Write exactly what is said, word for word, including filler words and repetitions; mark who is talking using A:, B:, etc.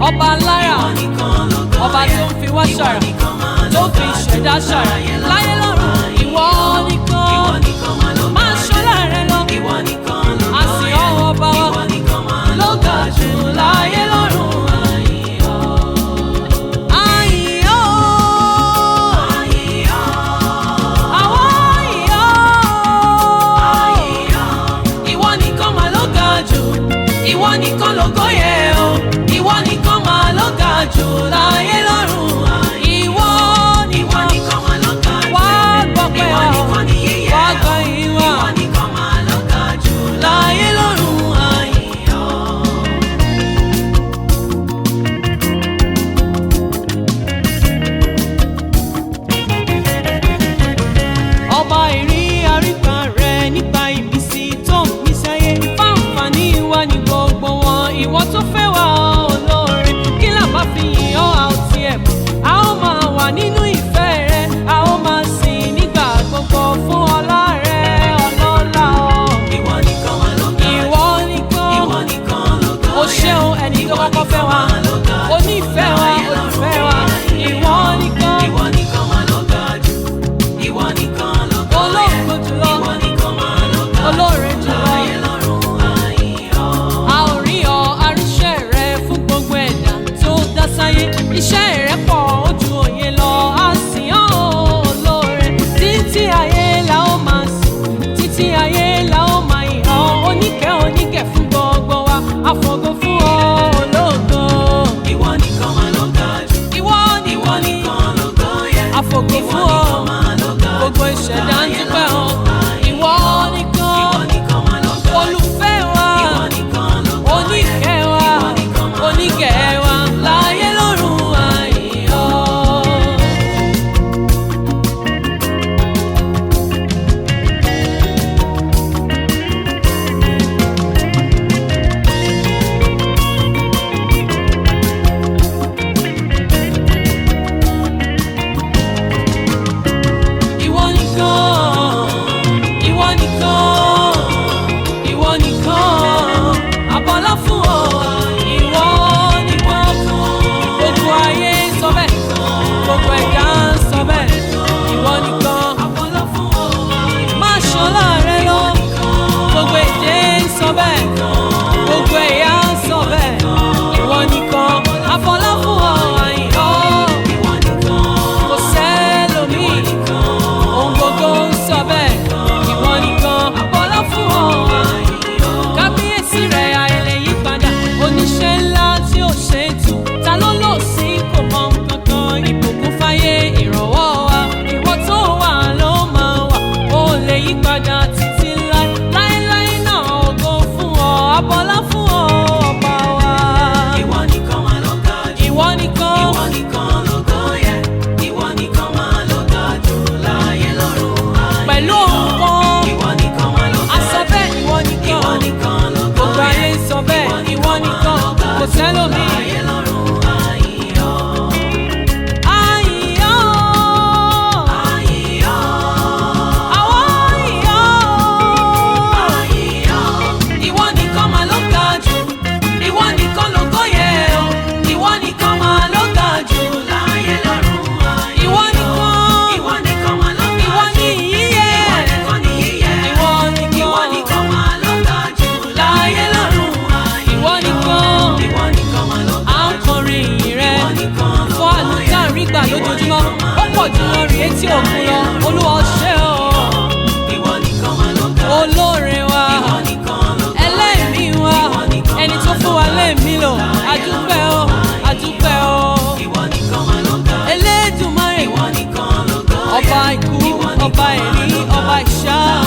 A: ọba lára, ọba tó ń fi wá ṣàrà, tó fi ṣẹ̀dá ṣàrà láyé lọ́run. Ìwọ nìkan máa ṣọlá rẹ lọ, àsìn ọ̀hún ọba wa ló ga jù láyé lọ́run. Ìwọ nìkan lógo yẹ o, ìwọ nìkan máa ló ga jù láyé lọ́run. Ìwọ nìkan máa ló ga jù, wá gbọ́pẹ́ wa, wá gbọ́ ìwà. Ìwọ nìkan máa ló ga jù láyé lọ́run. Ọba ìrí àríkà rẹ nípa ìmísí tó ń mí sáyé, fáǹfààní wa ní gbogbo wọn. Ìwọ tó fẹ́ wá olóore, kí là bá fi yìn ọ́ a ò tiẹ̀ mọ̀. A ó máa wà nínú ìfẹ́ rẹ, a ó máa sìn nígbà gbogbo fún ọlá rẹ ọlọ́lá ọ. Ìwọ nìkan wà ló ga jù, ìwọ nìkan o ṣeun ẹni tó kọ́kọ́ fẹ́ wa, onífẹ́ wa, olùfẹ́ wa. Ìwọ nìkan, ìwọ nìkan wà ló ga jù, ìwọ nìkan ló ga jù, olóògbé jùlọ, ìwọ nìkan wà ló ga jù, olóore jùlọ. Iṣẹ́ rẹ̀ pọ̀ ojú òye lọ, a sìn ọ́ olóore. Títí ayé la ó máa sìn, títí ayé la ó máa yìn ọ́. Oníkẹ́ oníkẹ́ fún gbogbo wa, àfọ̀gò fún ọ ológo. Ìwọ nìkan máa ló ga jù, ìwọ nìkan lógo yẹ, àfọ̀gò fún ọ, gbogbo ìṣẹ̀dá ń dúpẹ́ ọ. Ìwọ nìkan olùfẹ́ wa, oníkẹ́ wa, oníkẹ́ wa láyé lọ́run. Lójoojúmọ́ ó pọ̀ ju orin etí òkun lọ. Olúwa ṣé o, olóore wa, ẹlẹ́mìí wa, ẹni tó fún wa lẹ́mìí lò. Adúpẹ́ o, adúpẹ́ o. Elédùmarè, ọba ikú, ọba ẹ̀rí, ọba ìṣá.